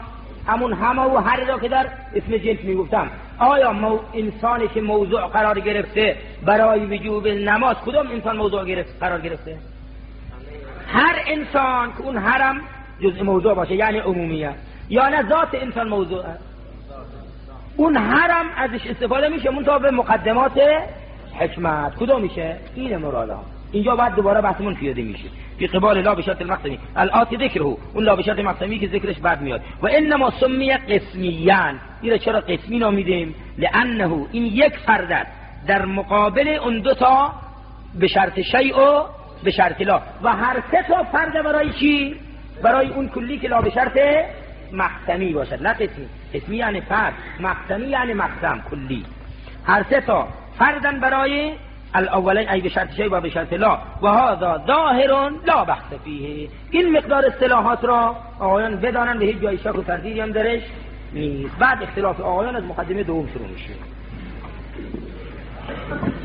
همون همه و هر را که در اسم جنس میگفتم. آیا انسانی که موضوع قرار گرفته برای وجوب نماز کدام انسان موضوع قرار گرفته؟ هر انسان که اون هرم جزء موضوع باشه یعنی عمومیه، یا نه ذات انسان موضوعه. اون هرم ازش استفاده میشه منتها به مقدمات حکمت. کدام میشه؟ این مراده. اینجا بعد دوباره بحثمون پیاده میشه فی قبال لا بشرط المقسمی الآتی ذکره، اون لا بشرط مقسمی که ذکرش بعد میاد. و انما سمی قسمیان، این چرا قسمی نامیدیم؟ لانه این یک فرد است در مقابل اون دو تا به شرط شیء و به شرط لا، و هر سه تا فرد برای چی؟ برای اون کلی که لا به شرط مقسمی باشد، نه قسمی. قسمی یعنی فرد، مقسمی یعنی مقسم کلی. هر سه تا فردن برای الاولین ای به شرط شیء و به شرط لا، و هذا ظاهر لا بحث فیه. این مقدار اصطلاحات را آقایان بدانن، به هیچ جای شک و تردیدی هم درش نیست. بعد اختلاف آقایان از مقدمه دوم شروع میشه.